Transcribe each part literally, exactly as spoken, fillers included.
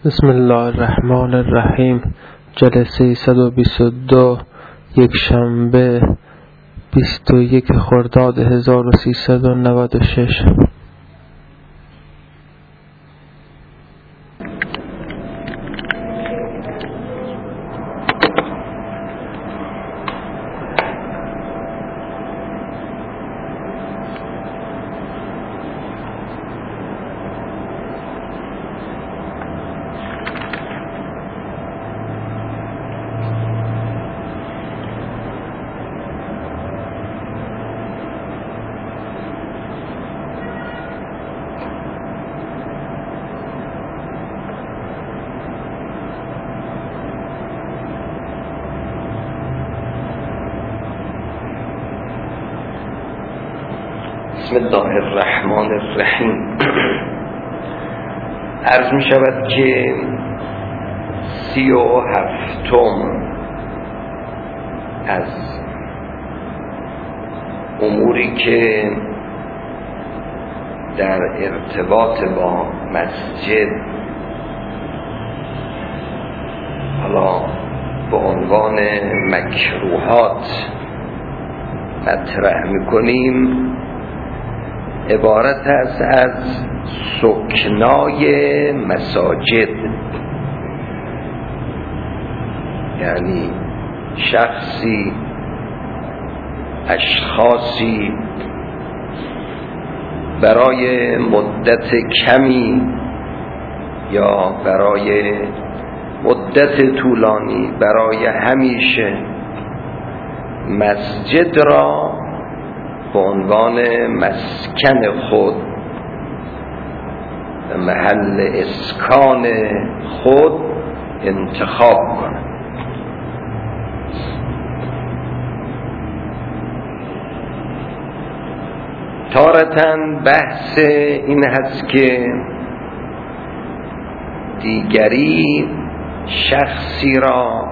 بسم الله الرحمن الرحیم. جلسه صد و بیست و دو، یک شنبه، بیست و یک خرداد هزار و سیصد و نود و شش. بسم الله الرحمن الرحیم. عرض می شود که سی و هفتم از اموری که در ارتباط با مسجد حالا به عنوان مکروهات مطرح می کنیم عبارت است از سکنای مساجد، یعنی شخصی، اشخاصی برای مدت کمی یا برای مدت طولانی، برای همیشه مسجد را به عنوان مسکن خود، محل اسکان خود انتخاب کنند. تارتاً بحث این هست که دیگری شخصی را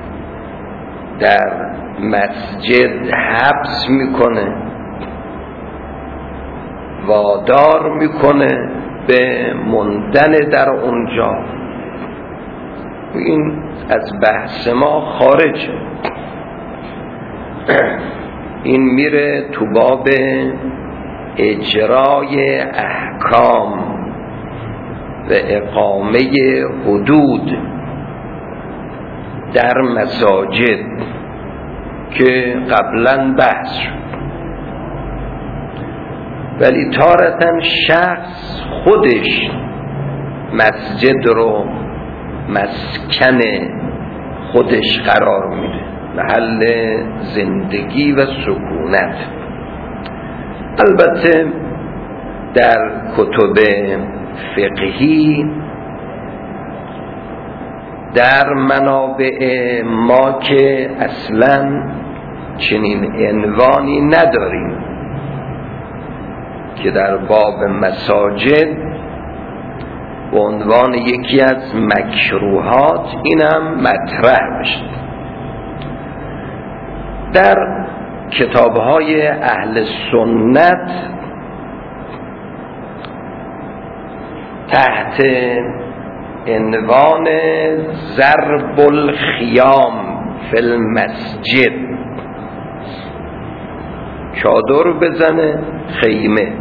در مسجد حبس میکنه، وادار میکنه به موندن در اونجا. این از بحث ما خارج، این میره تو باب اجرای احکام و اقامه حدود در مساجد که قبلا بحث شد. ولی تارتاً شخص خودش مسجد رو مسکن خودش قرار میده، محل زندگی و سکونت. البته در کتب فقهی، در منابع ما که اصلاً چنین عنوانی نداریم که در باب مساجد به عنوان یکی از مکروهات اینم مطرح بشه. در کتاب‌های اهل سنت تحت عنوان ضرب الخیام فی المسجد، چادر بزنه، خیمه،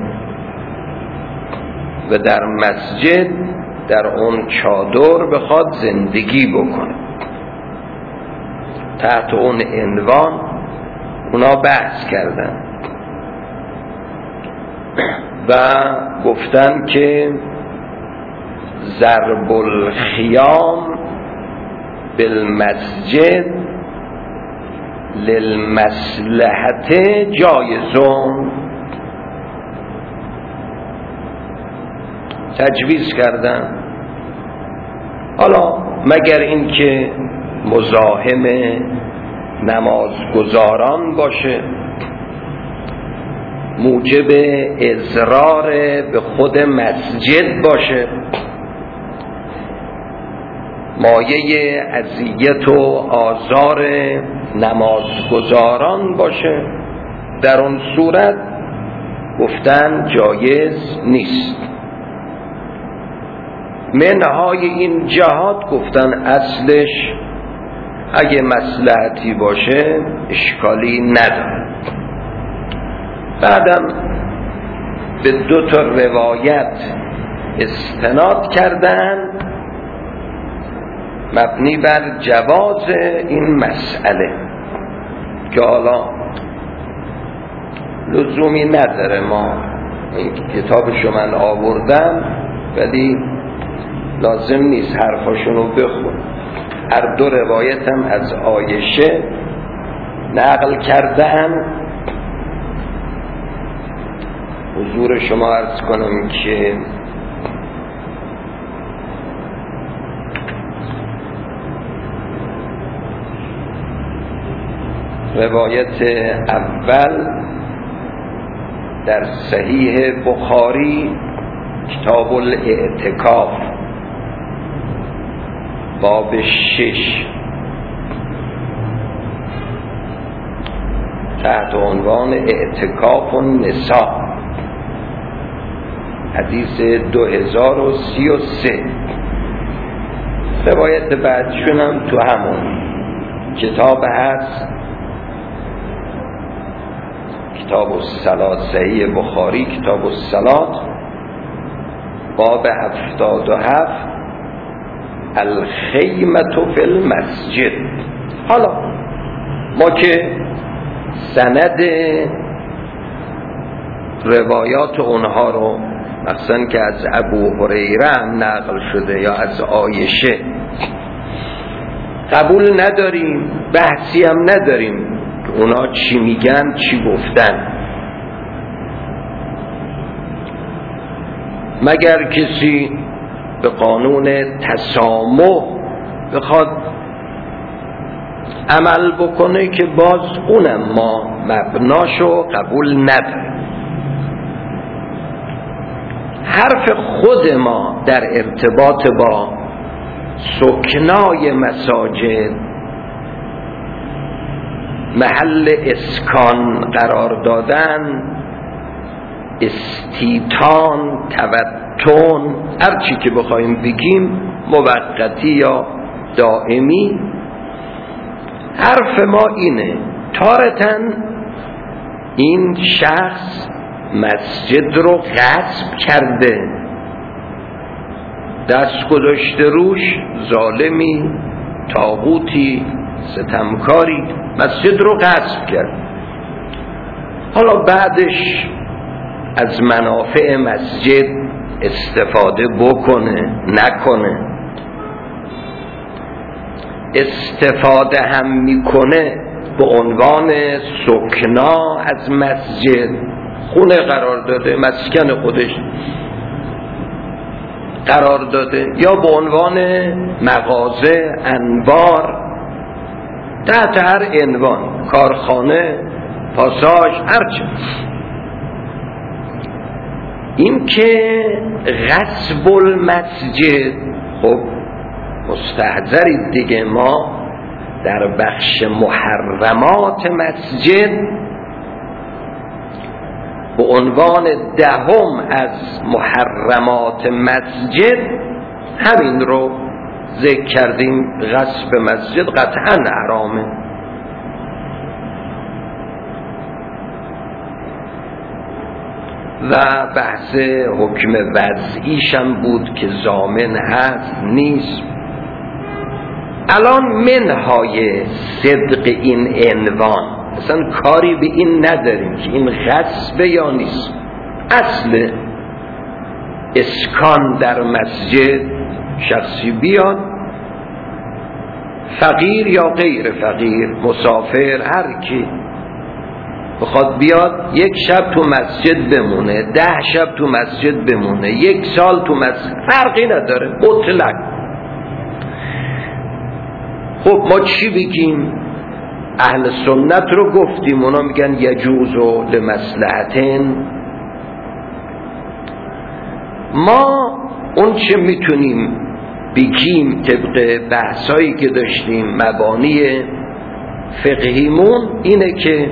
و در مسجد در اون چادر بخواد زندگی بکنه، تحت اون عنوان اونا بحث کردن و گفتن که ضرب الخیام بالمسجد للمصلحت جایزون، تجویز کردن. حالا مگر اینکه مزاحم نمازگزاران باشه، موجب اضرار به خود مسجد باشه، مایه اذیت و آزار نمازگزاران باشه، در اون صورت گفتن جایز نیست. منهای این جهات گفتن اصلش اگه مصلحتی باشه اشکالی نداره. بعدم به دو تا روایت استناد کردن مبنی بر جواز این مسئله که حالا لزومی نداره، ما این کتابشو من آوردم ولی لازم نیست حرفاشونو بخون. هر دو روایتم از عایشه نقل کردن. حضور شما عرض کنم که روایت اول در صحیح بخاری کتاب الاعتکاف باب شش تحت عنوان اعتکاف النساء حدیث دو هزار و سی و سه. روایت بعدشونم تو همون کتاب هست، کتاب الصلاة صحیح بخاری کتاب الصلاة باب هفتاد و هفت الخیمة فی المسجد. حالا ما که سند روایات اونها رو مثلا که از ابو هریره هم نقل شده یا از عایشه قبول نداریم، بحثی هم نداریم که اونا چی میگن چی گفتن، مگر کسی به قانون تسامح بخواد عمل بکنه که باز اونم ما مبناشو قبول نداریم. حرف خود ما در ارتباط با سکنای مساجد، محل اسکان قرار دادن، استیطان، توطن، هر چی که بخوایم بگیم موقتی یا دائمی، حرف ما اینه تارتاً این شخص مسجد رو غصب کرده، دست گذاشته روش، ظالمی، طاغوتی، ستمکاری مسجد رو غصب کرد. حالا بعدش از منافع مسجد استفاده بکنه نکنه، استفاده هم میکنه به عنوان سکنا از مسجد، خونه قرار داده، مسکن خودش قرار داده، یا به عنوان مغازه، انبار، تحت هر عنوان، کارخانه، پاساژ، هرچه. این که غصب المسجد، خب مستحضرید دیگه، ما در بخش محرمات مسجد به عنوان دهم از محرمات مسجد همین رو ذکر کردیم، غصب مسجد قطعا حرامه. و بحث حکم وضعیش هم بود که ضامن هست نیست. الان منهای صدق این عنوان اصلا کاری به این نداریم که این غصب یا نیست. اصل اسکان در مسجد، شخصی بیاد، فقیر یا غیر فقیر، مسافر، هر کی بخواد بیاد یک شب تو مسجد بمونه، ده شب تو مسجد بمونه، یک سال تو مسجد، فرقی نداره، مطلق. خب ما چی بگیم؟ اهل سنت رو گفتیم، اونا میگن یجوزو لمصلحتین. ما اون چه میتونیم بگیم طبق بحثایی که داشتیم، مبانی فقهیمون اینه که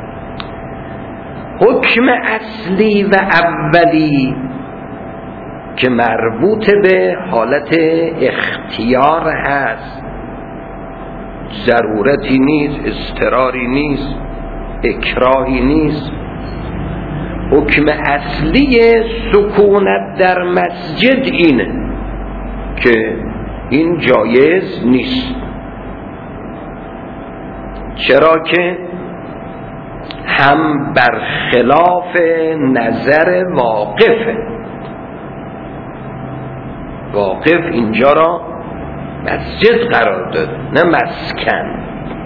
حکم اصلی و اولی که مربوط به حالت اختیار هست، ضرورتی نیست، اضطراری نیست، اکراهی نیست. حکم اصلی سکونت در مسجد اینه که این جایز نیست. چرا که هم برخلاف نظر واقفه. واقف اینجا را مسجد قرار داده، نه مسکن.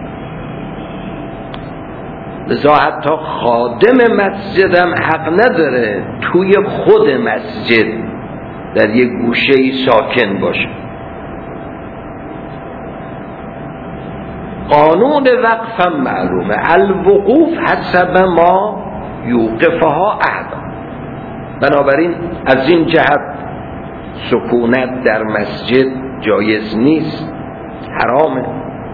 لذا حتی خادم مسجد هم حق نداره توی خود مسجد در یک گوشه‌ای ساکن باشه. قانون وقف هم معلومه، الوقوف حسب ما یوقفها احدا. بنابراین از این جهت سکونت در مسجد جایز نیست، حرامه.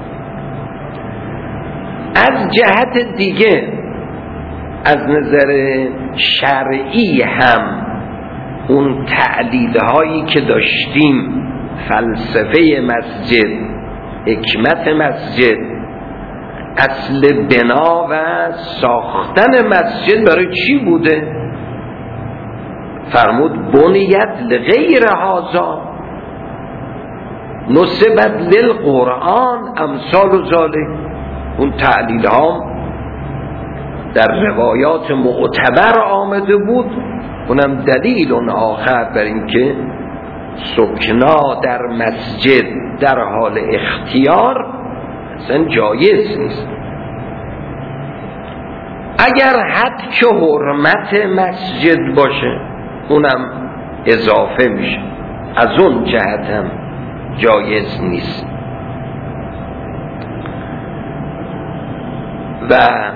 از جهت دیگه از نظر شرعی هم اون تعلیل‌هایی که داشتیم، فلسفه مسجد، حکمت مسجد، اصل بنا و ساختن مسجد برای چی بوده؟ فرمود بنیت لغیر هذا نصبت للقرآن امثال و ذالک. اون تعلیل ها در روایات معتبر آمده بود، اونم دلیل اون آخر بر این که سکنا در مسجد در حال اختیار اصلا جایز نیست. اگر حد که حرمت مسجد باشه اونم اضافه میشه، از اون جهت هم جایز نیست. و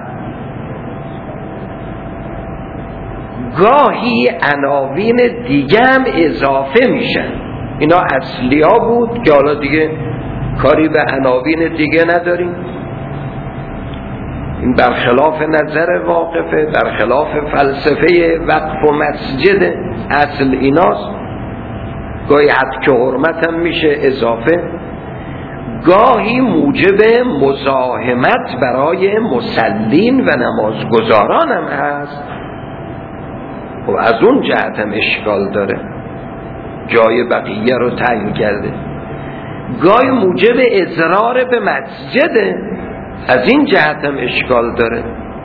گاهی عناوین دیگه هم اضافه میشن. اینا اصلی ها بود که حالا دیگه کاری به عناوین دیگه نداریم. این برخلاف نظر واقفه، برخلاف فلسفه وقف و مسجد. اصل ایناست. گاهی حد که حرمت هم میشه اضافه، گاهی موجب مزاحمت برای مسلین و نمازگزاران هم هست و از اون جهت هم اشکال داره، جای بقیه رو تعیین کرده. گاهی موجب اضرار به مسجده، از این جهت هم اشکال داره.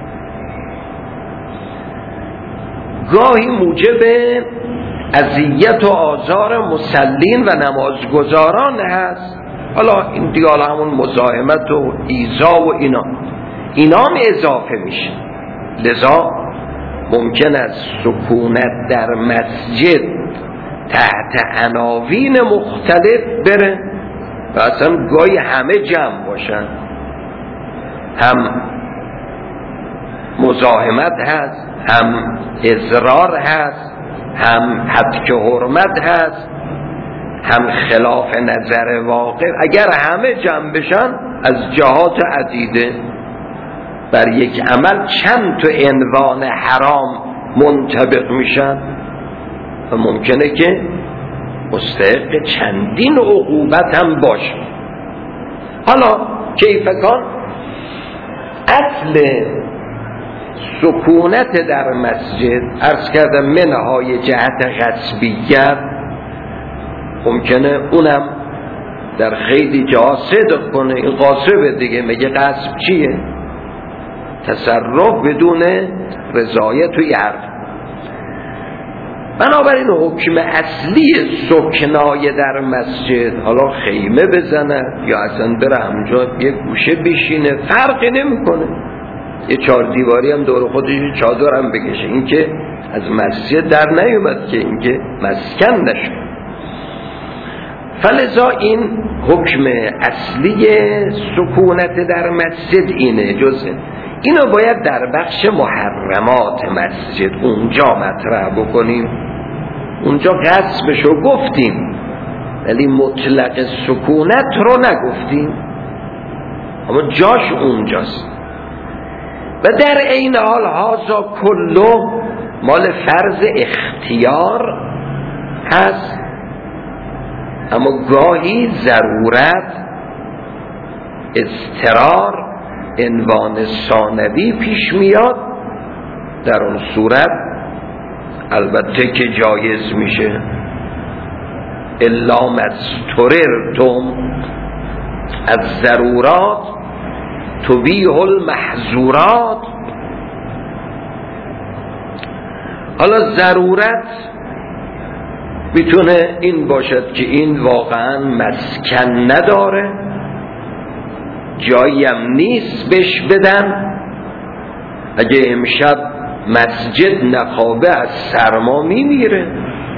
گاهی موجب اذیت و آزار مسلین و نمازگزاران هست. حالا این دیگه همون مزاحمت و ایذا و اینا اینا هم اضافه میشه. لذا ممکن است سکونت در مسجد تحت عناوین مختلف بره و اصلا گاهی همه جمع باشن. هم مزاحمت هست، هم اضرار هست، هم حد که حرمت هست، هم خلاف نظر واقع. اگر همه جمع بشن از جهات عدیده بر یک عمل چند تا عنوان حرام منطبق میشن و ممکنه که مستحق چندین عقوبت هم باشه. حالا کیفکان اصل سکونت در مسجد عرض کردم منهای جهت غصبیت، ممکنه اونم در خیلی جا صدق کنه. این غاصبه دیگه، میگه غصب چیه؟ تصرف بدون رضایت و حرف. بنابراین حکم اصلی سکنای در مسجد، حالا خیمه بزنه یا اصلا بره همجا یه گوشه بشینه، فرقی نمیکنه. یه چهار دیواری هم دور خودش چادر هم بکشه، این که از مسجد در نیومد که این که مسکن نشد. فلذا این حکم اصلی سکونت در مسجد اینه. جزء اینو باید در بخش محرمات مسجد اونجا مطرح بکنیم. اونجا غصبشو گفتیم ولی مطلق سکونت رو نگفتیم، اما جاش اونجاست. و در این حال هازا کلو مال فرض اختیار هست، اما گاهی ضرورت، اضطرار، عنوان ثانوی پیش میاد. در اون صورت البته که جایز میشه. الا مستررتم، از ضرورات تبیح المحظورات. حالا ضرورت میتونه این باشد که این واقعا مسکن نداره، جایی هم نیست بهش بدن. اگه امشب مسجد نخوابه از سرما میمیره،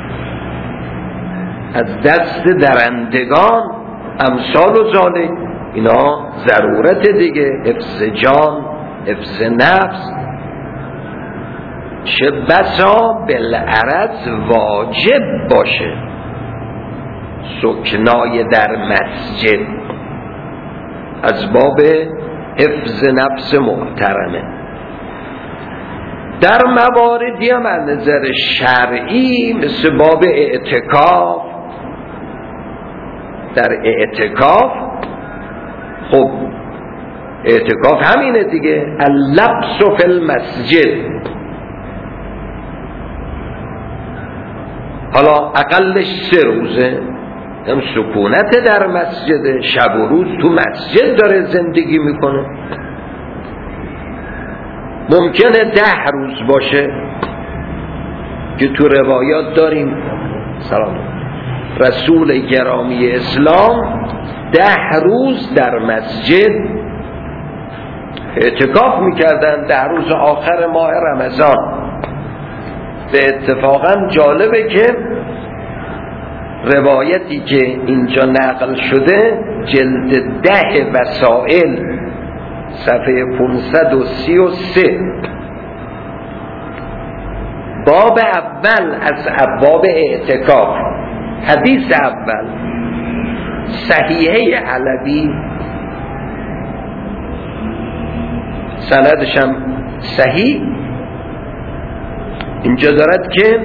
از دست درندگان، امثال و ذالک. اینا ضرورت دیگه، حفظ جان، حفظ نفس. چه بسا بالعرض واجب باشه سکنای در مسجد، از باب حفظ نفس محترمه. در مواردی هم از نظر شرعی مثل باب اعتکاف، در اعتکاف خب اعتکاف همینه دیگه، اللبس فی المسجد. حالا اقلش سه روزه، هم سکونت در مسجد، شب و روز تو مسجد داره زندگی میکنه. ممکنه ده روز باشه که تو روایات داریم سلام رسول گرامی اسلام ده روز در مسجد اعتکاف میکردن، ده روز آخر ماه رمضان. به اتفاقا جالبه که روایتی که اینجا نقل شده جلد ده وسائل صفحه پانصد و سی و سه، باب اول از ابواب اعتکاف، حدیث اول، صحیحه علوی، سندشم صحیح، اینجا دارد که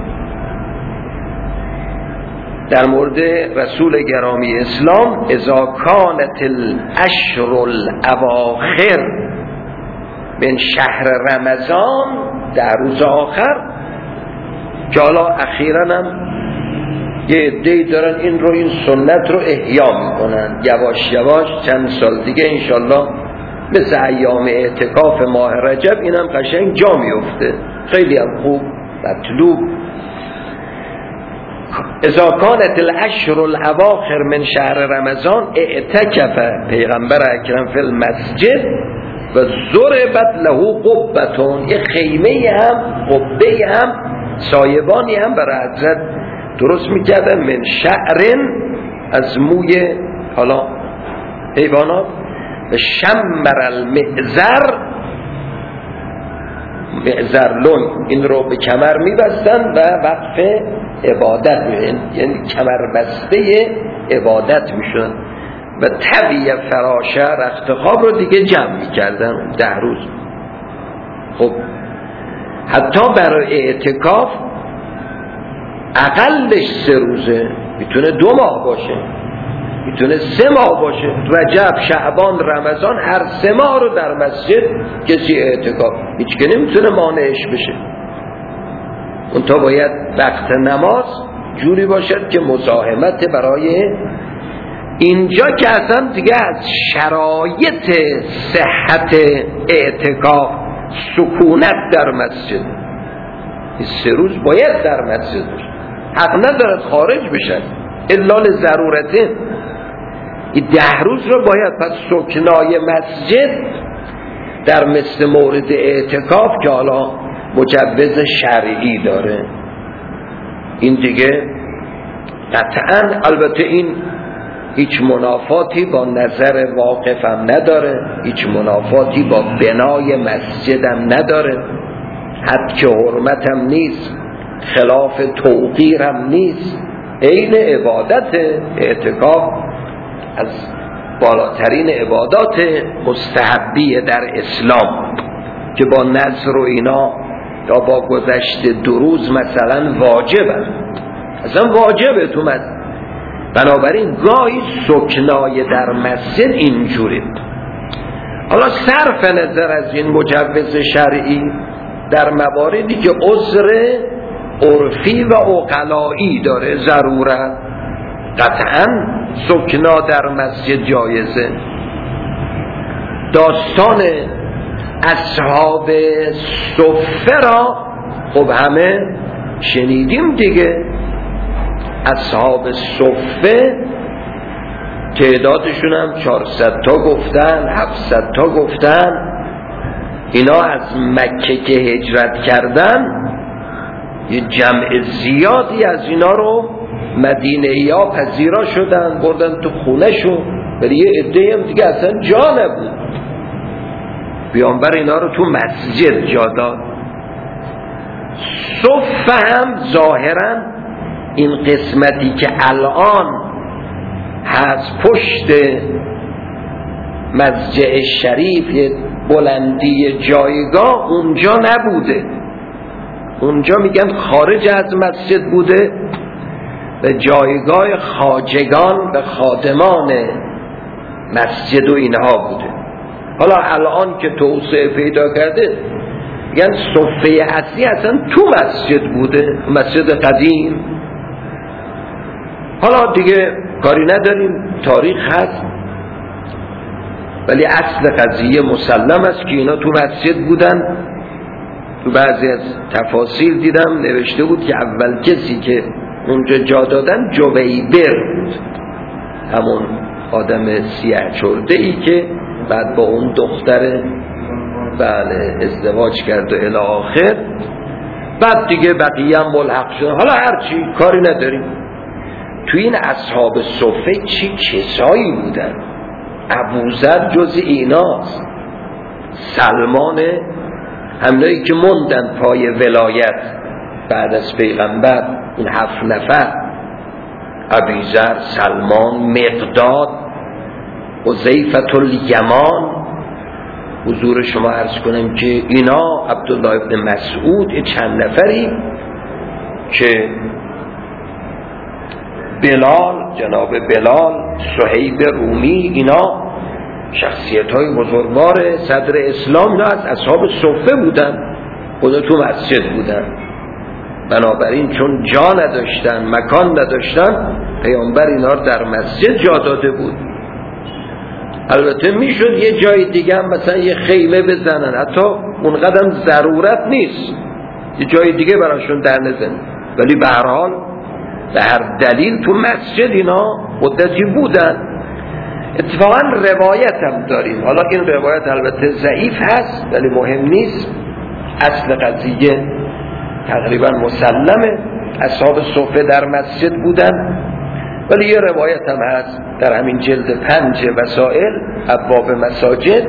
در مورد رسول گرامی اسلام اذا کانت الاشهر الاواخر من شهر رمضان، در روز آخر، که حالا اخیراً هم یه عده‌ای دارن این رو، این سنت رو احیا میکنن یواش یواش. چند سال دیگه انشالله مثل ایام اعتکاف ماه رجب اینم قشنگ جا میفته، خیلی هم خوب مطلوب. اذا کانت الاشهر الاواخر من شهر رمضان اعتکف پیغمبر اکرم فی المسجد و ضربت له قبتون، یه خیمه هم قبه هم سایبانی هم برای حضرت درست میکردن من شعر، از موی حالا حیوانات، و شمر المعذر، معذرلون، این رو به کمر میبستن و وقف عبادت میشن، یعنی کمر بسته عبادت میشن. و طوی فراشه، رخت خواب رو دیگه جمع میکردن ده روز. خب حتی برای اعتکاف اقلش سه روزه، میتونه دو ماه باشه، میتونه سه ماه باشه. رجب، شعبان، رمضان، هر سه ماه رو در مسجد کسی اعتکاف، هیچ که نمیتونه مانعش بشه. اون تا باید وقت نماز جوری باشد که مزاحمت برای اینجا، که اصلا دیگه از شرایط صحت اعتکاف سکونت در مسجد، این سه روز باید در مسجد باشه، حق ندارد خارج بشن الا لضرورته. این ده روز رو باید. پس سکنای مسجد در مثل مورد اعتکاف که حالا مجوز شرعی داره، این دیگه قطعا، البته این هیچ منافاتی با نظر واقف هم نداره، هیچ منافاتی با بنای مسجد هم نداره، حد که حرمت هم نیست، خلاف توقیر هم نیست، عین عبادت. اعتکاف از بالاترین عبادات مستحبیه در اسلام که با نذر و اینا یا با گذشت دو روز مثلا واجبن، اصلا واجبه تو مسجد. بنابراین گاهی سکنای در مسجد اینجوره. حالا صرف نظر از این مجوز شرعی، در مواردی که عذر عرفی و عقلایی داره، ضرورت، قطعا سکنا در مسجد جایزه. داستان اصحاب صفه را خب همه شنیدیم دیگه. اصحاب صفه تعدادشون هم چهارصد تا گفتن، هفتصد تا گفتن. اینا از مکه که هجرت کردن یه جمع زیادی از اینا رو مدینه یا پذیرا شدن، بردن تو خونه شون، ولی یه عده هم دیگه اصلا جا نبود. پیامبر اینا رو تو مسجد جا داد. صفه هم ظاهرا این قسمتی که الان هست پشت مسجد شریف، یه بلندی جایگاه، اونجا نبوده. اونجا میگن خارج از مسجد بوده و جایگاه خواجگان و خادمان مسجد و اینها بوده. حالا الان که توسعه پیدا کرده میگن صفه اصلی اصلا تو مسجد بوده، مسجد قدیم. حالا دیگه کاری نداریم، تاریخ هست، ولی اصل قضیه مسلم است که اینا تو مسجد بودن. تو بعضی از تفاصیل دیدم نوشته بود که اول کسی که اونجا جا دادن جویبر بود، همون آدم سیاه چرده ای که بعد با اون دختر بله ازدواج کرد و الی آخر. بعد دیگه بقیه هم ملحق شدن. حالا هرچی، کاری نداریم. تو این اصحاب صفه چی کسایی بودن؟ ابوذر جز ایناست، سلمان، همونایی که موندن پای ولایت بعد از پیغمبر، این هفت نفر، ابوذر، سلمان، مقداد، حذیفة الیمان. حضور شما عرض کنم که اینا، عبدالله ابن مسعود، چند نفری که بلال، جناب بلال، صهیب رومی، اینا شخصیت های بزرگوار صدر اسلام، اینا از اصحاب صفه بودن، خدا تو مسجد بودن. بنابراین چون جا نداشتن، مکان نداشتن، پیامبر اینا رو در مسجد جا داده بود. البته میشد یه جای دیگه هم مثلا یه خیمه بزنن، حتی اون قدم ضرورت نیست، یه جای دیگه براشون در نزن، ولی به هر حال به هر دلیل تو مسجد اینا مدتی بودن. اتفاقا روایت هم داریم، حالا این روایت البته ضعیف هست ولی مهم نیست، اصل قضیه تقریبا مسلمه، اصحاب صفه در مسجد بودن. ولی یه روایت هم هست در همین جلد پنج وسائل ابواب مساجد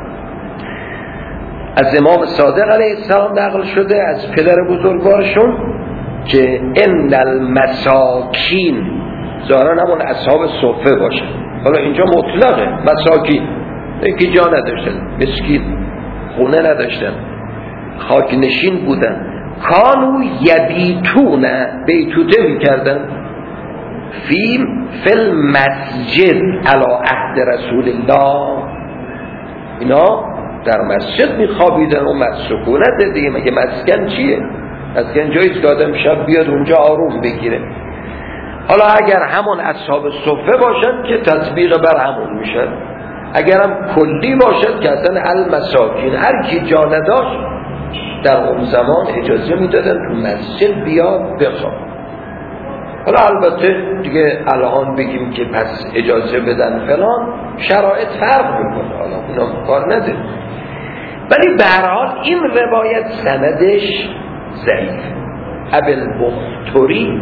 از امام صادق علیه السلام نقل شده، از پدر بزرگوارشون، که ان المساکین، ظاهرا همون اصحاب صفه باشه. حالا اینجا مطلقه، مساکین اینکه جا نداشتن، مسکین، خونه نداشتن، خاک نشین بودن. کانو یبیتون، بیتوته میکردن، فی فل مسجد علی عهد رسول الله، اینا در مسجد میخوابیدن و مسکونت دیگه. مگه مسکن چیه؟ مسکن جاییست که آدم شب بیاد اونجا آروم بگیره. حالا اگر همون اصحاب صفه باشن که تطبیق بر همون میشن، اگر هم کلی باشد که اصلا المساکین، هر کی جا نداشت در اون زمان اجازه میدادن تو مسجد بیاد بخواب. حالا البته دیگه الان بگیم که پس اجازه بدن فلان، شرایط فرق میکنه، حالا اونا کار نده. ولی به هر حال این روایت سندش ضعیف. ابوالبختری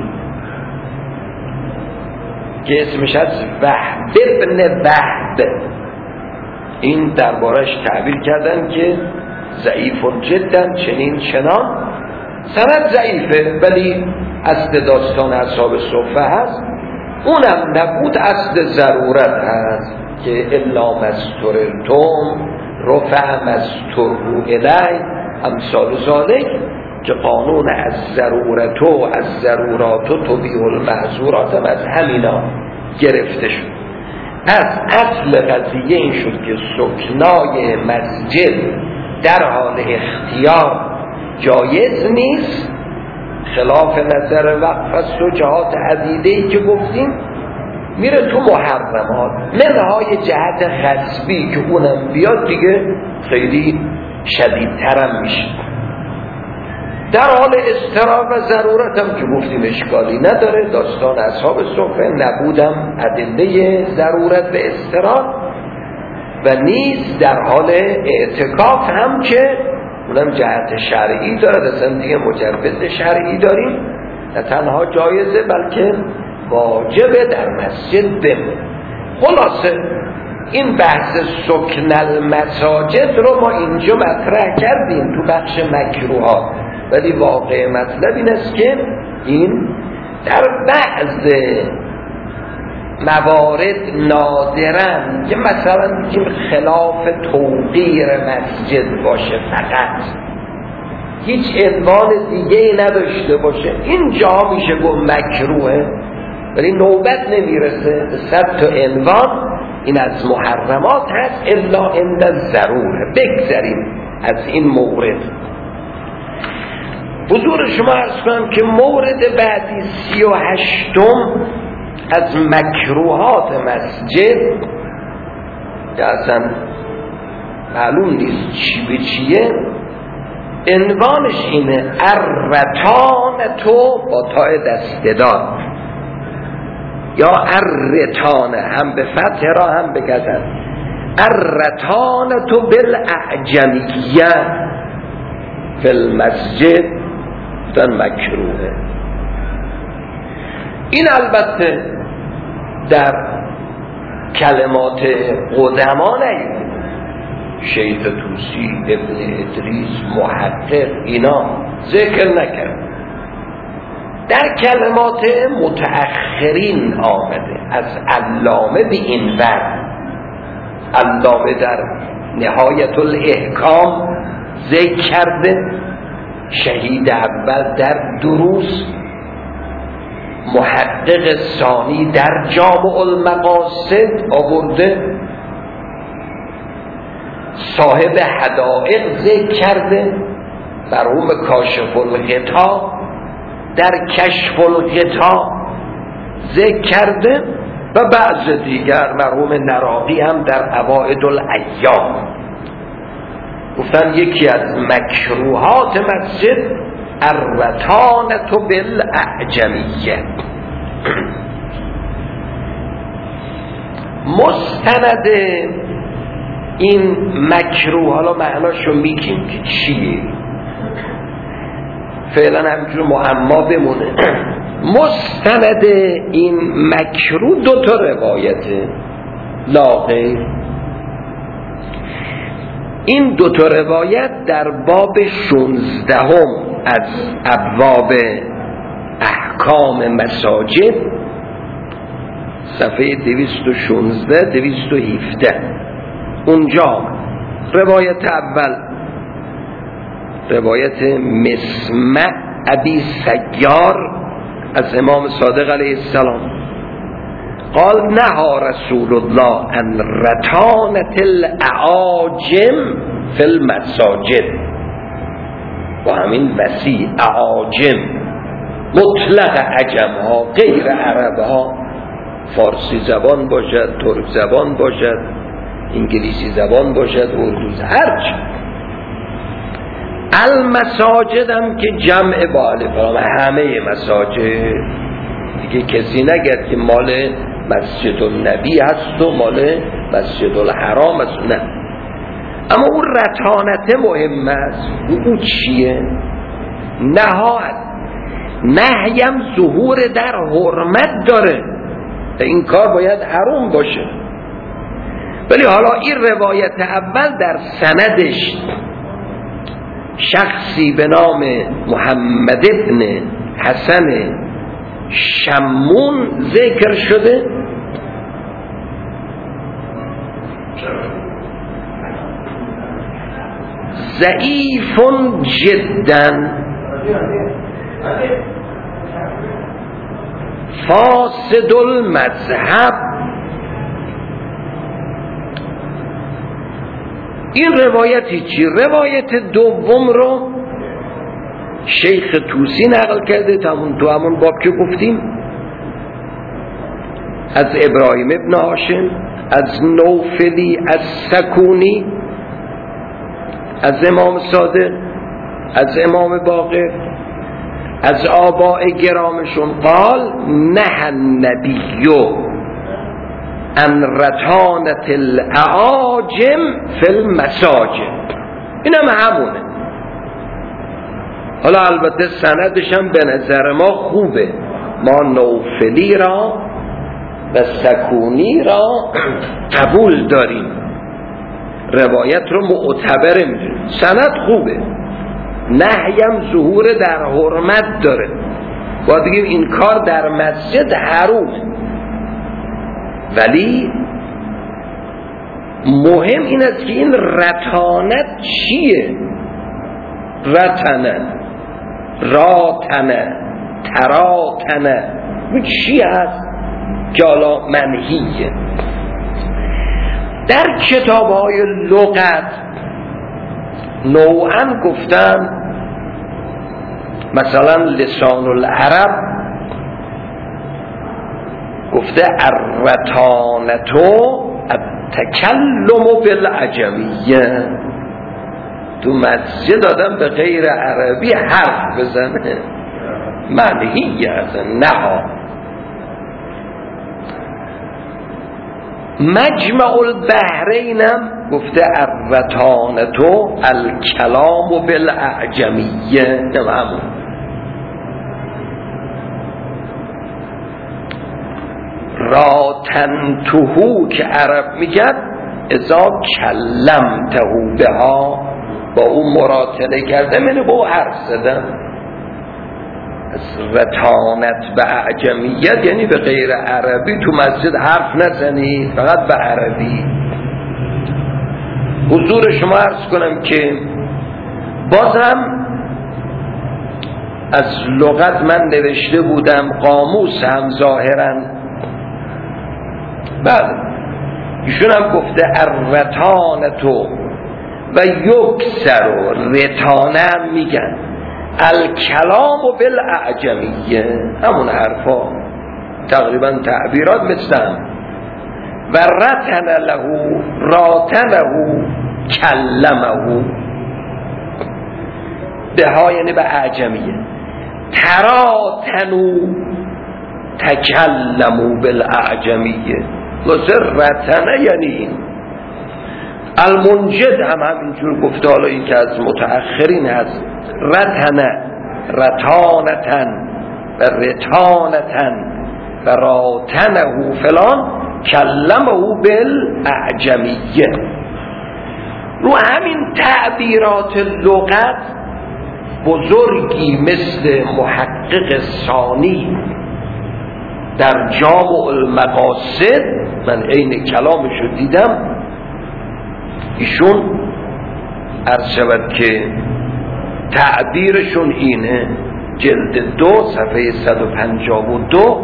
که اسمش از وهب ابن وهب، این دربارش تعبیر کردن که ضعیف جدا، چنین چنان. سند ضعیفه ولی اصل داستان اصحاب صفه هست، اونم نبود اصل ضرورت هست که الا مسترتم رفع مسترو الی امثال ذالک. که قانون از ضرورت و از ضرورات و تبیح المحظورات هم از همینا گرفته شد. از اصل قضیه این شد که سکنای مسجد در حال اختیار جایز نیست، خلاف نظر وقف است و جهات عدیده‌ای که گفتیم، میره تو محرمات، منهای جهت غصبی که اونم بیاد دیگه خیلی شدیدترم میشه. در حال اضطرار و ضرورت هم که گفتیم اشکالی نداره، داستان اصحاب صفه نبودم ادله ضرورت به اضطرار، و نیز در حال اعتکاف هم که اونم جهت شرعی داره، اصلا دیگه مجوز شرعی داریم، نه تنها جایزه بلکه واجبه در مسجد بمونه. خلاصه این بحث سکن المساجد رو ما اینجا مطرح کردیم تو بخش مکروهات، ولی واقع مطلب این است که این در بعض موارد نادرن که مثلا بگیم خلاف توقیر مسجد باشه، فقط هیچ عنوان دیگه ای نداشته باشه، اینجا میشه گفت مکروهه، ولی نوبت نمیرسه به صد تا عنوان این از محرمات هست الا عند الضروره. بگذاریم از این مورد. حضور شما عرض کنم که مورد بعدی سی و هشتم از مکروهات مسجد که اصلا معلوم نیست چی به چیه، عنوانش اینه الرتان تو با تای دستدار یا الرتانه، هم به فتح را هم به کسر، الرتان تو بالاعجمیه فی المسجد دن مکروهه. این البته در کلمات قدما نیست، شیخ توسی، ابن ادریس، محقق اینا ذکر نکرد، در کلمات متأخرین آمده، از علامه به این ور. علامه در نهایت الاحکام ذکر کرده، شهید اول در دروس، محقق ثانی در جامع المقاصد آورده، صاحب حدائق ذکر کرده، مرحوم کاشف الغطا در کشف الغطا ذکر کرده، و بعض دیگر مرحوم نراقی هم در عوائد الایام گفتن یکی از مکروهات مسجد الرتانة بالاعجمیه. مستند این مکروه، حالا معناشو میگیم که چیه، فعلا همجور معما بمونه. مستند این مکروه دو تا روایته لا غیر. این دو تا روایت در باب شانزدهم از ابواب احکام مساجد، صفحه دویست و شانزده دویست و هفده، اونجا روایت اول روایت مسمع ابی سیار از امام صادق علیه السلام قال نهى رسول الله عن رتانة الاعاجم فی المساجد. با همین وسیع اعاجم مطلق عجم ها، غیر عرب ها، فارسی زبان باشد، ترک زبان باشد، انگلیسی زبان باشد، اردو، هرچی. المساجد هم که جمع با الف لام، همه مساجد دیگه، کسی نگرد که مال مسجد النبی هست و مال مسجد الحرام است، نه. اما اون رتانته مهم است. او چیه؟ نهایت نهیم ظهور در حرمت داره، این کار باید حرام باشه. ولی حالا این روایت اول در سندش شخصی به نام محمد ابن حسن شمون ذکر شده، ضعیف جدا، فاسد المذهب. این روایتی چی؟ روایت دوم رو شیخ توسی نقل کرده تو همون باب که گفتیم، از ابراهیم ابن هاشم، از نوفلی، از سکونی، از امام صادق، از امام باقر، از آباء گرامشون قال نه النبیو ان رتانت الاعاجم فی المساجد. این هم همونه. حالا البته سندش هم به نظر ما خوبه، ما نوفلی را و سکونی را قبول داریم، روایت رو معتبر میدونیم، سند خوبه، نهیم ظهور در حرمت داره، باید بگیم این کار در مسجد حرومه. ولی مهم این است که این رتانت چیه؟ رتنه، راتنه، تراتنه، این چی هست که حالا منهیه؟ در کتاب‌های لغت نوعاً گفتن، مثلا لسان العرب گفته الرتانتو التکلم بالعجمیه، تو مسجد آدم به غیر عربی حرف بزنه منهیه اصلا، نه. مجمع البحرینم گفته الرتانتو الکلام بالاعجمیه، نمامون. راتنتهو که عرب میگن اذا کلمتهو بها، با اون مراتله کرده، منو با حرف زدن. از رتانت به اعجمیت یعنی به غیر عربی تو مسجد حرف نزنید، فقط به عربی. حضور شما عرض کنم که بازم از لغت من نوشته بودم، قاموس هم ظاهرا بله ایشون هم گفته الرتانتو و یکسر و رتانه هم میگن الکلام بالاعجمیه، همون حرفا تقریبا تعبیرات مثل هم. و رتن له راتنه کلمه، به ها یعنی به اعجمیه. تراتنو تکلمو بالاعجمیه، لسه رتنه یعنی این. المنجد هم همینجور گفته، حالا این که از متأخرین هست، رتنه رتانتن و رتانتن و راتنه فلان کلمه بالاعجمیه. رو همین تعبیرات لغت بزرگی مثل محقق ثانی در جامع المقاصد، من عین کلامشو دیدم، ایشون عرض شود که تعبیرشون اینه، جلد دو صفحه صد و پنجاه و دو،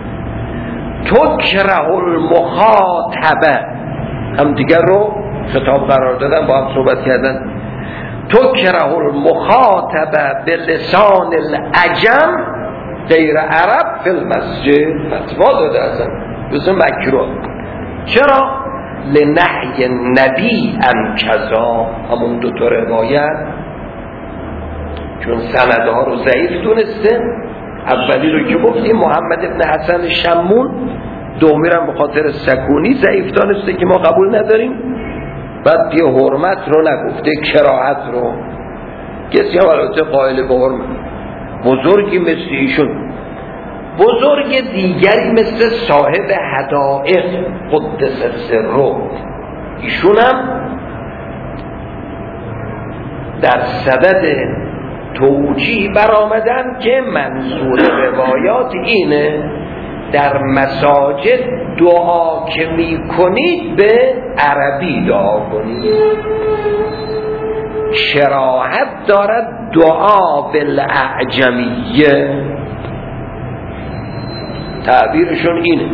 تکره المخاطبه، هم دیگر رو خطاب قرار دادن، با هم صحبت کردن. تکره المخاطبه به لسان العجم غیر عرب فی المسجد، فتوا داده ازن بسه مکروه. چرا؟ لنهی نبی ان کذا، همون دو تا روایت چون سندها رو ضعیف دونسته، اولی رو که گفتیم محمد ابن حسن شمون، دومی رو به خاطر سکونی ضعیف دانسته که ما قبول نداریم، بعد دیگه حرمت رو نگفته، کراهت رو. کسی هم البته قائل به حرمت، بزرگی مثل ایشون، بزرگ دیگری مثل صاحب حدائق قدس سره، ایشون هم در صدد توجیه برآمدن که منظور روایات اینه در مساجد دعا که می کنید به عربی دعا کنید، شراحت دارد الدعا بالاعجمیه، تعبیرشون اینه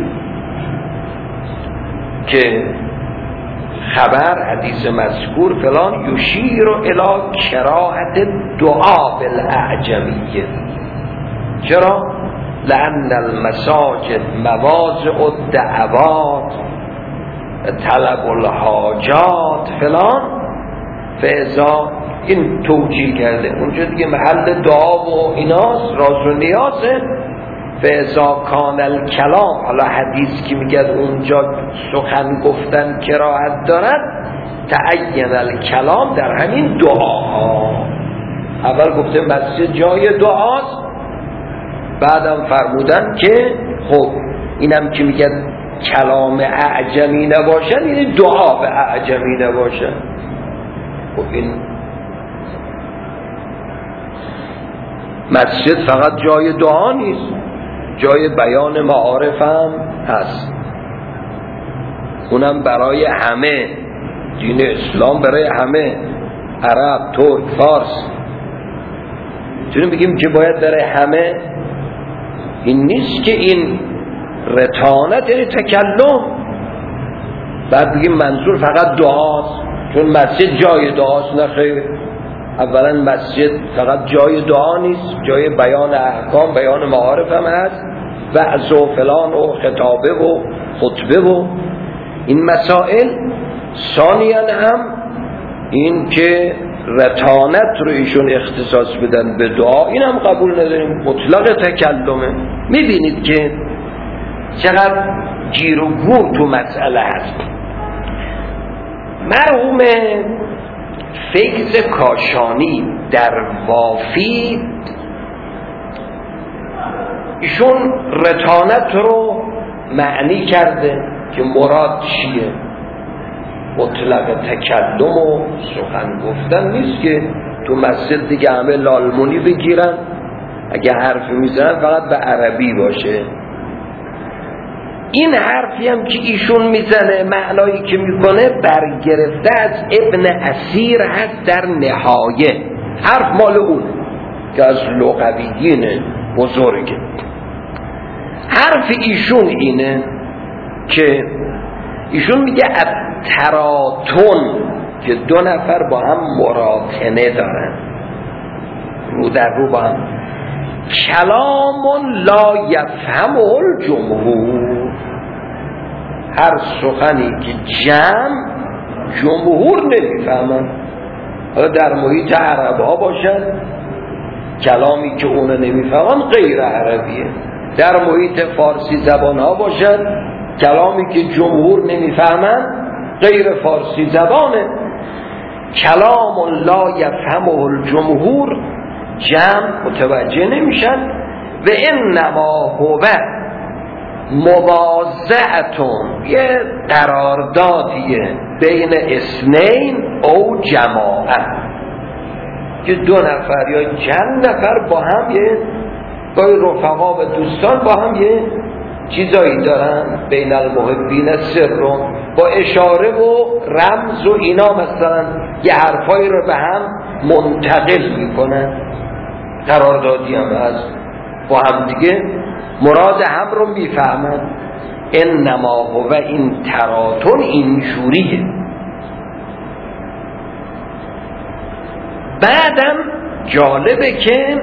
که خبر حدیث مذکور فلان یشیر الی کراهت دعا بالاعجمیه. چرا؟ لأن المساجد مواضع الدعوات طلب الحاجات فلان، فاذا این توجیه کرده اونجا دیگه محل دعا و ایناست، راز و نیازه. فاذا کان الکلام، حالا حدیث که میگه اونجا سخن گفتن کراهت دارد، تعین الکلام در همین دعاها. اول گفته مسجد جای دعاست، بعدم فرمودن که خب اینم که میگه کلام اعجمی نباشن، یعنی دعا به اعجمی نباشن. خب این مسجد فقط جای دعا نیست، جای بیان معارف هم هست، اونم برای همه. دین اسلام برای همه، عرب، ترک، فارس. چون بگیم که باید برای همه، این نیست که این رتانت یعنی تکلم. بعد بگیم منظور فقط دعاست چون مسجد جای دعاست. نه خیر، اولا مسجد فقط جای دعا نیست، جای بیان احکام، بیان معارف هم هست، وعظ و فلان و خطابه و خطبه و این مسائل. ثانیاً هم این که رتانت رو ایشون اختصاص بدن به دعا، این هم قبول نداریم، مطلق تکلمه. میبینید که چقدر گیر و گور تو مسئله هست. مرحوم فیض کاشانی در وافی ایشون رتانت رو معنی کرده که مراد چیه. مطلق تکلم و سخن گفتن نیست که تو مسجد دیگه همه لالمونی بگیرن، اگه حرف میزنن فقط به عربی باشه. این حرفی هم که ایشون میزنه، معنایی که میکنه برگرفته از ابن اسیر هست در نهایه. حرف مال اون که از لغویین بزرگه. حرف ایشون اینه که ایشون میگه تراتون، که دو نفر با هم مراتنه دارن، رو در رو با هم. کلام لا یفهمه الجمهور، هر سخنی که جمع جمهور نمیفهمن. حالا در محیط عرب ها باشن، کلامی که اون نمیفهمن غیر عربیه. در محیط فارسی زبان ها باشن، کلامی که جمهور نمیفهمن غیر فارسی زبانه. کلام لا یفهمه الجمهور، جمع متوجه نمیشن. و انما هو موازعتون، یه قراردادیه بین اثنین او جماعت، که دو نفر یا چند نفر با هم، یه گاهی رفقا و دوستان با هم یه چیزایی دارن، بین المحبین سر، با اشاره و رمز و اینا مثلا یه حرفایی رو به هم منتقل میکنن. قراردادی هم هست، با هم دیگه مراد هم رو میفهمن. انما هو این تراتون اینجوریه. بعدم جالبه که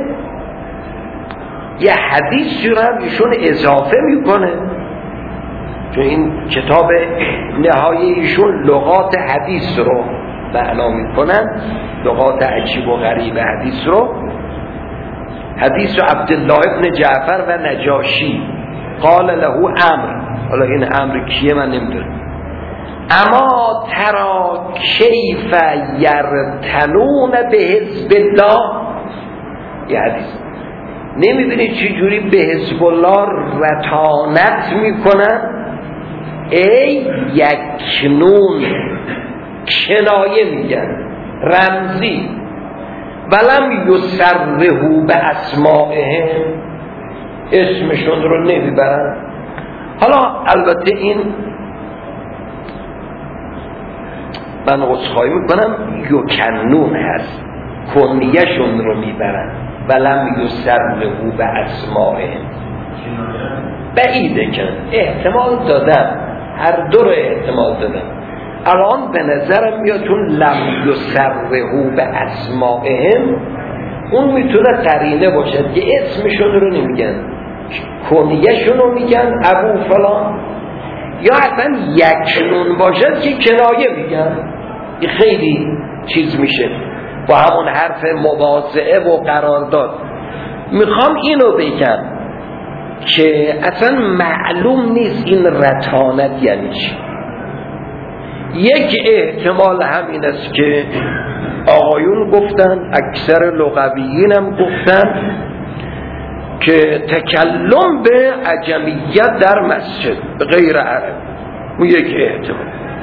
یه حدیثی رو هم ایشون اضافه میکنه، چون این کتاب نهایی ایشون لغات حدیث رو معنا میکنن، لغات عجیب و غریب حدیث رو. حدیث عبدالله ابن جعفر و نجاشی قال له امر، حالا این امر کیه من نمیدونم. اما ترا کیف یرتنون به حزب الله، یه حدیث، نمیدونی چی جوری به حزب الله رتانت میکنن؟ ای یکنون، کنایه میگن، رمزی. ولم یسرهو به اسمائهم، اسمشون رو نمیبرن. حالا البته این من عذرخواهی میکنم یکنون هست، کنیهشون رو میبرن ولم یسرهو به اسمائهم. بعیده که احتمال دادم، هر دو رو احتمال دادم. الان به نظرم میاد چون لم یسرهو به اسمائهم اون میتونه قرینه باشد که اسمشون رو نمیگن، کنیهشون رو میگن ابو فلان، یا اصلا یکنون باشد که کنایه میگن. این خیلی چیز میشه با همون حرف مواضعه و قرارداد. میخوام اینو بگم که اصلا معلوم نیست این رتانت یعنی چی. یک احتمال همین است که آقایون گفتن، اکثر لغویین هم گفتن که تکلم به عجمیت در مسجد به غیر عرب، اون یک احتمال.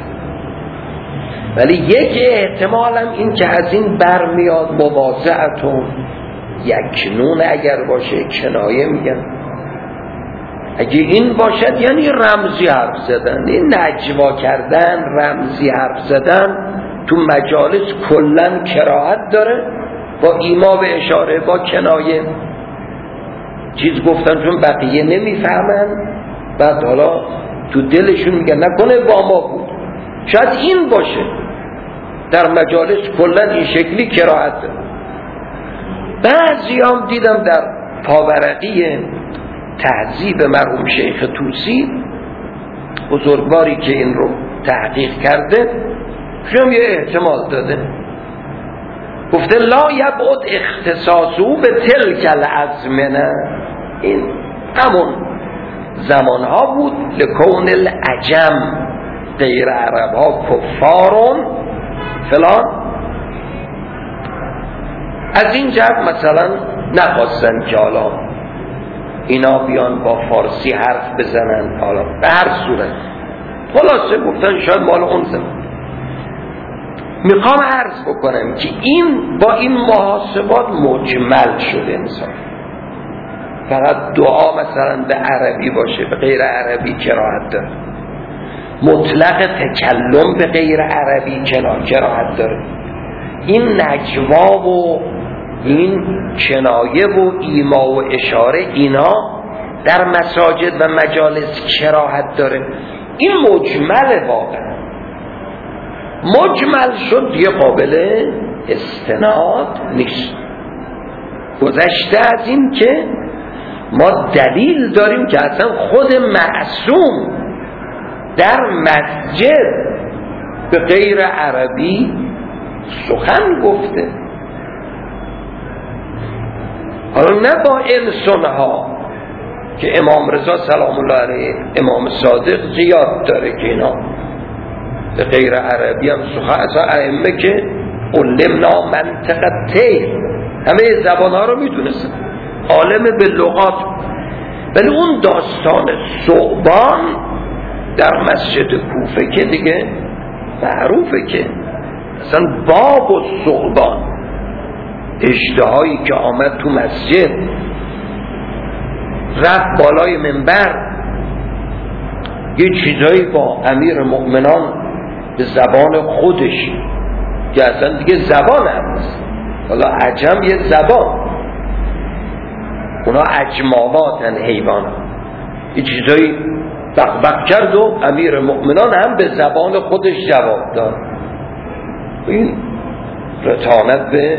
ولی یک احتمال هم این که از این برمیاد مواضعتون یکنون اگر باشه کنایه میگن. اگه این باشد یعنی رمزی حرف زدن، این نجوا کردن، رمزی حرف زدن تو مجالس کلن کراهت داره، با ایما به اشاره، با کنایه چیز گفتن چون بقیه نمیفهمن، بعد حالا تو دلشون میگن نکنه با ما بود. شاید این باشه در مجالس کلن این شکلی کراهت داره. بعضی هم دیدم در پاورقی تهذیب مرحوم شیخ طوسی، بزرگواری که این رو تحقیق کرده، شما یه احتمال داده، گفته لا یبعد اختصاصو به تلک الازمنه، این همون زمانها بود، لکون العجم غیر عرب ها کفارون فلان. از این جهت مثلا نخواستن که حالا اینا بیان با فارسی حرف بزنن، حالا به هر صورت خلاصه گفتن شاید مال اون زمان. میخوام عرض بکنم که این با این محاسبات مجمل شده انسان، فقط دعا مثلا به عربی باشه به غیر عربی کراهت داره، مطلق تکلم به غیر عربی کراهت داره، این نجوا و این کنایه و ایما و اشاره اینا در مساجد و مجالس کراهت داره. این مجمل واقعا مجمل شد، یه قابل استناد نیست. گذشته از این که ما دلیل داریم که اصلا خود معصوم در مسجد به غیر عربی سخن گفته. حالا نه با انسانها که امام رضا سلام الله علیه، امام صادق زیاد داره که اینا به غیر عربی هم سخن، اصلا ائمه که علمنا منطق طیر همه زبانها رو میدونستن، عالم به لغات. ولی اون داستان ثعبان در مسجد کوفه که دیگه معروفه که اصلا باب و ثعبان، اژدهایی که آمد تو مسجد رفت بالای منبر یه چیزایی با امیر مؤمنان به زبان خودش که اصلا دیگه زبان هست، حالا عجم یه زبان، اونا عجماواتن حیوان، یه چیزایی بق بق کرد و امیر مؤمنان هم به زبان خودش جواب داد. این رتانت به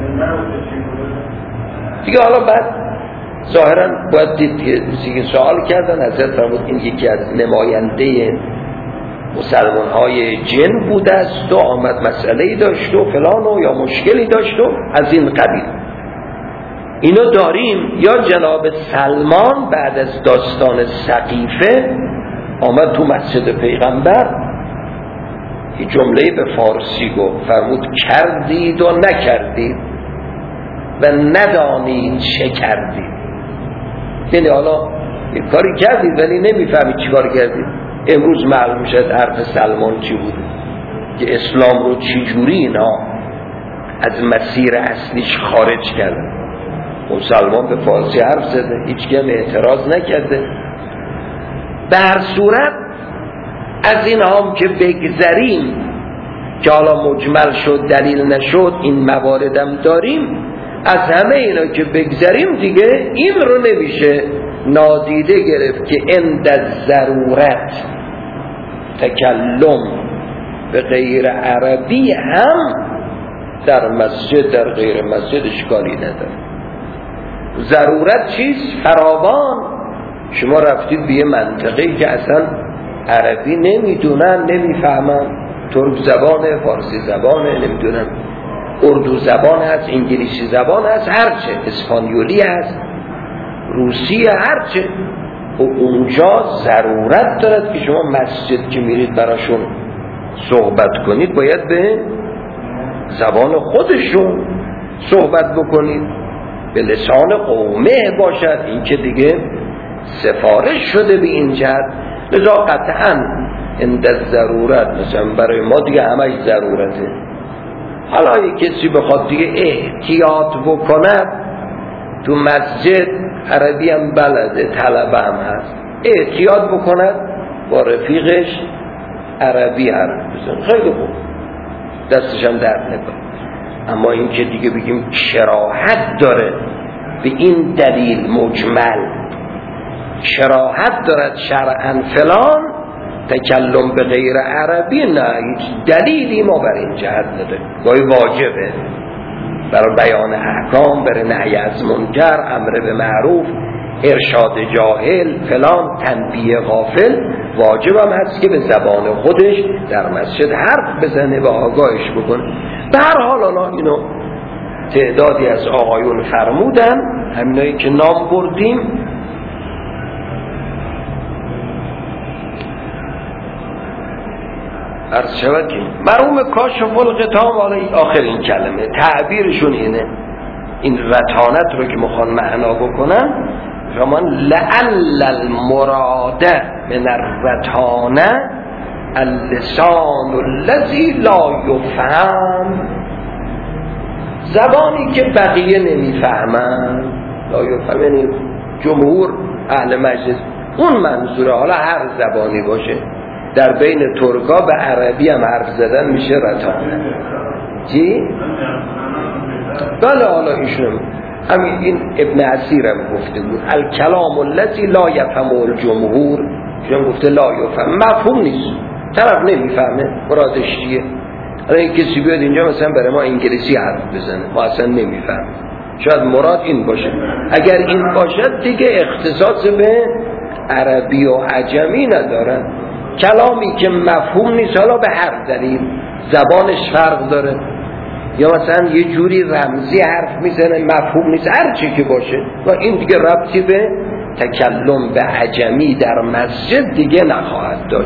دیگه. حالا بعد ظاهرا باید دید که سوال کردن حضرت فرمود این یکی از نماینده مسلمان های جن بوده است و آمد مسئله‌ای داشت و فلان و یا مشکلی داشت و از این قبیل. اینو داریم. یا جناب سلمان بعد از داستان سقیفه آمد تو مسجد پیغمبر یه جمله به فارسی گفت، فرمود کردید و نکردید و ندانید چه کردید. یعنی حالا یه کاری کردید ولی نمیفهمید چی کار کردید. امروز معلوم شد حرف سلمان چی بوده، که اسلام رو چی جوری اینا از مسیر اصلیش خارج کردن. اون سلمان به فارسی حرف زده، هیچ کم اعتراض نکرده. به هر صورت از این هم که بگذریم که حالا مجمل شد دلیل نشد، این مواردم داریم. از همه اینا که بگذریم دیگه این رو نمیشه نادیده گرفت که عند ضرورت تکلم به غیر عربی هم در مسجد در غیر مسجد اشکالی نداره. ضرورت چیست؟ فراوان. شما رفتید به یه منطقه‌ای که اصلا عربی نمیدونن، نمیفهمن، ترک زبانه، فارسی زبانه، نمیدونن، اردو زبان هست، انگلیسی زبان هست، هرچه، اسپانیولی هست، روسی هرچه. و اونجا ضرورت دارد که شما مسجد که میرید براشون صحبت کنید باید به زبان خودشون صحبت بکنید، به لسان قومه باشد. این که دیگه سفارش شده به این جهت. لذا قطعا عند ضرورت، مثلا برای ما دیگه همش ضرورته. حالا یک کسی بخواد دیگه احتیاط بکند تو مسجد، عربی هم بلده، طلبه هم هست، احتیاط بکند با رفیقش عربی حرف بزن، خیلی خوب، دستش هم درد نکنه. اما این که دیگه بگیم کراهت داره به این دلیل مجمل، کراهت دارد شرعاً فلان تکلم به غیر عربی، نه، هیچ دلیلی ما بر این جهت نداریم. گاهی واجبه برای بیان احکام، برای نهی از منکر، امر به معروف، ارشاد جاهل، فلان، تنبیه غافل، واجب هم هست که به زبان خودش در مسجد حرف بزنه و آگاهش بکنه. به هر حال حالا اینو تعدادی از آقایون فرمودن، همینایی که نام بردیم. عرض شود که مرحوم کاشف الغطام، حالا آخر این کلمه تعبیرشون اینه، این رتانت رو که میخوان معنا بکنن، فرمان لعل المراد من الرتانه اللسان الذی لا یفهم، زبانی که بقیه نمیفهمن، لا یفهم یعنی جمهور اهل مجلس، اون منظوره. حالا هر زبانی باشه، در بین ترکا به عربی هم حرف زدن میشه رتانه. چی؟ بله، حالا ایشون همین این ابن عسیر هم گفته بود الکلام الذی لا یفهم الجمهور، ایشون گفته لا یفهم، مفهوم نیست، طرف نمیفهمه مرادش چیه. حالا این کسی بیاد اینجا مثلا برای ما انگلیسی حرف بزنه، ما اصلا نمیفهم، شاید مراد این باشه. اگر این باشد دیگه اختصاص به عربی و عجمی ندارن. کلامی که مفهوم نیست، حالا به هر دلیل زبانش فرق داره، یا مثلا یه جوری رمزی حرف میزنه مفهوم نیست، هر چی که باشه، و این دیگه ربطی به تکلم به عجمی در مسجد دیگه نخواهد داشت.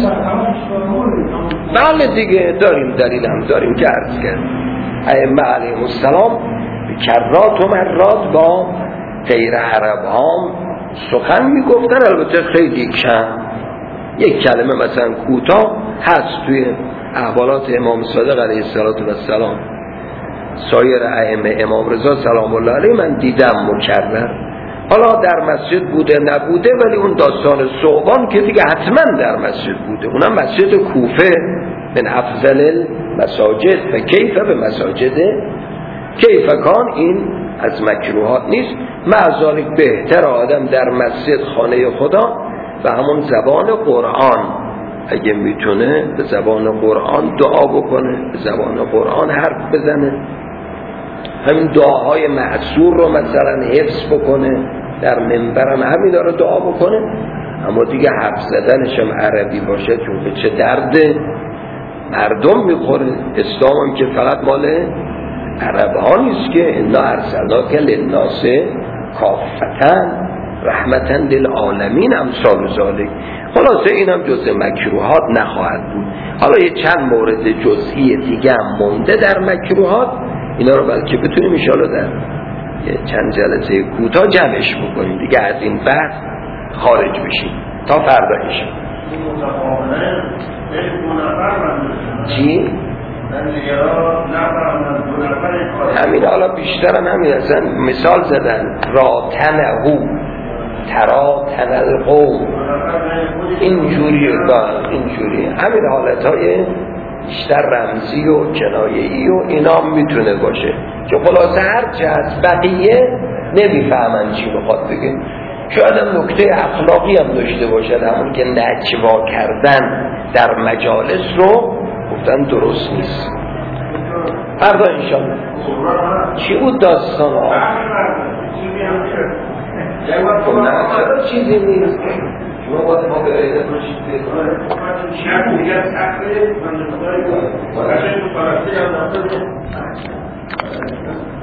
بله دیگه داریم، دلیل هم داریم که عرض کردیم ائمه علیهم السلام کرات و مرات با غیر عرب ها سخن میگفتن، البته خیلی کم، یک کلمه مثلا کوتاه هست توی احوالات امام صادق علیه السلام. سایر ائمه، امام رضا سلام الله علیه من دیدم مکرر، حالا در مسجد بوده نبوده، ولی اون داستان ثعبان که دیگه حتما در مسجد بوده، اونم مسجد کوفه من افضل المساجد و کیف به مساجد کیف کان، این از مکروهات نیست. معذالک بهتر آدم در مسجد خانه خدا و همون زبان قرآن اگه میتونه به زبان قرآن دعا بکنه، به زبان قرآن حرف بزنه، همین دعاهای معصور رو مثلا حفظ بکنه، در منبرم همین داره دعا بکنه. اما دیگه حرف زدنش هم عربی باشه، چون به چه درد مردم میخوره. اسلام هم که فقط مال عرب ها نیست که انا ارسلناک للناس کافة رحمتاً للعالمین امثال ذالک. خلاصه اینم جزء مکروهات نخواهد بود. حالا یه چند مورد جزئی دیگه هم مونده در مکروهات، اینا رو بلکه بتونیم ان شاءالله در چند جلسه کوتاه جمعش بکنیم دیگه، از این بحث خارج بشیم تا فردا انشاءالله. چی؟ همین حالا بیشترم همین اصلا مثال زدن راتنهو ترا تنل قوم، اینجوری اینجوری همین حالت های بیشتر رمزی و کنایه‌ای و اینا میتونه باشه که خلاصه هر چه از بقیه نمیفهمن چی بخواد بگه. شاید هم نکته اخلاقی هم داشته باشد، همون که نجوا کردن در مجالس رو گفتن درست نیست. فردا انشاءالله. چی بود داستان ها؟ خب نه چرا چیزی نیست شما باید ما به عیدت باشید شب دیگر سخته من نمازایی باید